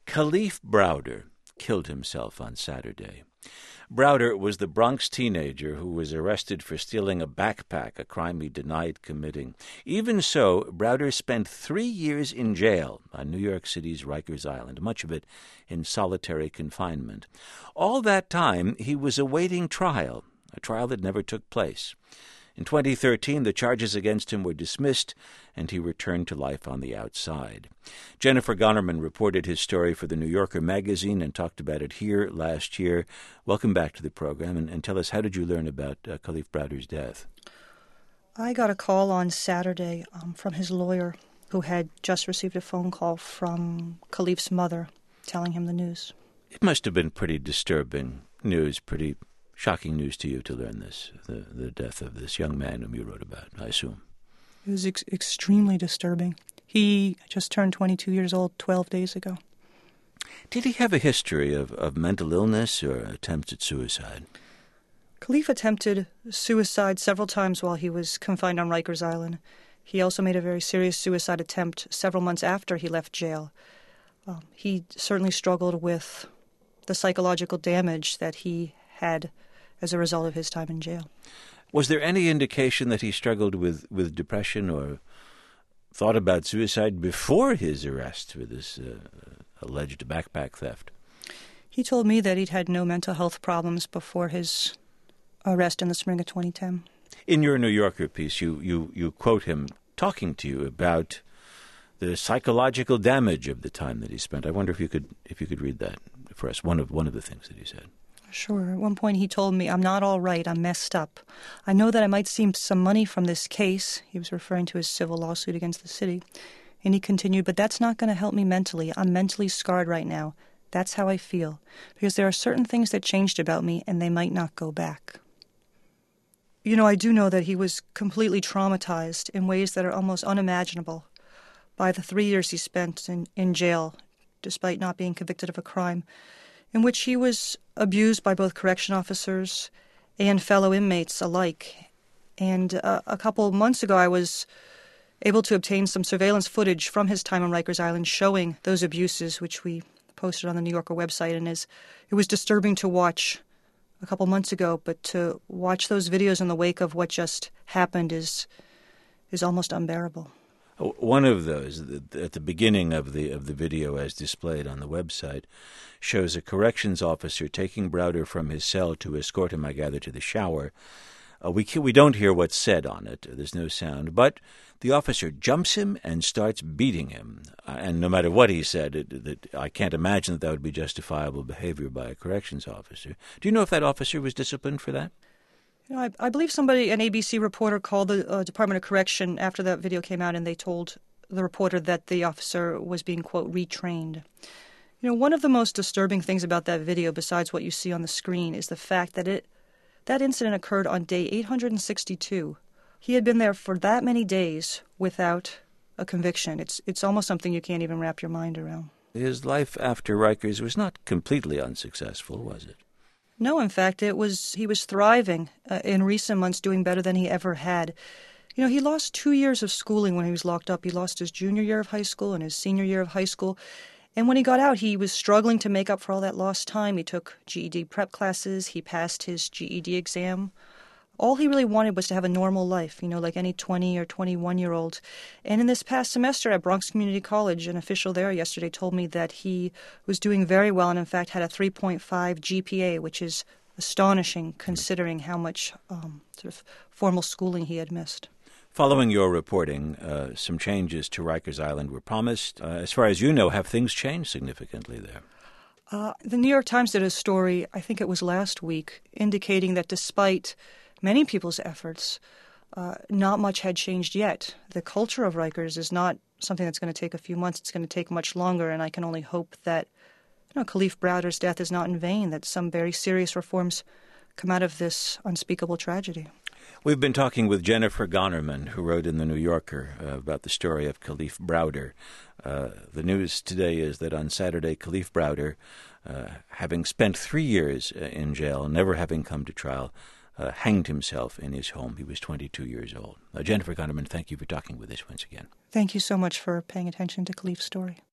Kalief Browder killed himself on Saturday. Browder was the Bronx teenager who was arrested for stealing a backpack, a crime he denied committing. Even so, Browder spent 3 years in jail on New York City's Rikers Island, much of it in solitary confinement. All that time, he was awaiting trial, a trial that never took place. In 2013, the charges against him were dismissed, and he returned to life on the outside. Jennifer Gonnerman reported his story for the New Yorker magazine and talked about it here last year. Welcome back to the program, and tell us, how did you learn about Kalief Browder's death? I got a call on Saturday from his lawyer, who had just received a phone call from Kalief's mother telling him the news. It must have been pretty disturbing news, pretty shocking news to you to learn this, the death of this young man whom you wrote about, I assume. It was extremely disturbing. He just turned 22 years old 12 days ago. Did he have a history of mental illness or attempts at suicide? Kalief attempted suicide several times while he was confined on Rikers Island. He also made a very serious suicide attempt several months after he left jail. He certainly struggled with the psychological damage that he had as a result of his time in jail. Was there any indication that he struggled with depression or thought about suicide before his arrest for this alleged backpack theft? He told me that he'd had no mental health problems before his arrest in the spring of 2010. In your New Yorker piece, you quote him talking to you about the psychological damage of the time that he spent. I wonder if you could read that for us, one of the things that he said. Sure. At one point he told me, "I'm not all right. I'm messed up. I know that I might see some money from this case." He was referring to his civil lawsuit against the city. And he continued, "But that's not going to help me mentally. I'm mentally scarred right now. That's how I feel. Because there are certain things that changed about me, and they might not go back." You know, I do know that he was completely traumatized in ways that are almost unimaginable by the 3 years he spent in jail, despite not being convicted of a crime, in which he was abused by both correction officers and fellow inmates alike. And a couple of months ago, I was able to obtain some surveillance footage from his time on Rikers Island showing those abuses, which we posted on the New Yorker website. And it was disturbing to watch a couple months ago, but to watch those videos in the wake of what just happened is almost unbearable. One of those, at the beginning of the video as displayed on the website, shows a corrections officer taking Browder from his cell to escort him, I gather, to the shower. We don't hear what's said on it. There's no sound. But the officer jumps him and starts beating him. And no matter what he said, I can't imagine that would be justifiable behavior by a corrections officer. Do you know if that officer was disciplined for that? You know, I believe an ABC reporter called the Department of Correction after that video came out, and they told the reporter that the officer was being, quote, retrained. You know, one of the most disturbing things about that video, besides what you see on the screen, is the fact that that incident occurred on day 862. He had been there for that many days without a conviction. It's almost something you can't even wrap your mind around. His life after Rikers was not completely unsuccessful, was it? No, in fact, he was thriving in recent months, doing better than he ever had. You know, he lost 2 years of schooling when he was locked up. He lost his junior year of high school and his senior year of high school. And when he got out, he was struggling to make up for all that lost time. He took GED prep classes. He passed his GED exam. All he really wanted was to have a normal life, you know, like any 20 or 21-year-old. And in this past semester at Bronx Community College, an official there yesterday told me that he was doing very well and, in fact, had a 3.5 GPA, which is astonishing considering how much sort of formal schooling he had missed. Following your reporting, some changes to Rikers Island were promised. As far as you know, have things changed significantly there? The New York Times did a story, I think it was last week, indicating that despite many people's efforts, not much had changed yet. The culture of Rikers is not something that's going to take a few months. It's going to take much longer, and I can only hope that Kalief Browder's death is not in vain, that some very serious reforms come out of this unspeakable tragedy. We've been talking with Jennifer Gonnerman, who wrote in The New Yorker about the story of Kalief Browder. The news today is that on Saturday, Kalief Browder, having spent 3 years in jail, never having come to trial, hanged himself in his home. He was 22 years old. Jennifer Gonnerman, thank you for talking with us once again. Thank you so much for paying attention to Kalief's story.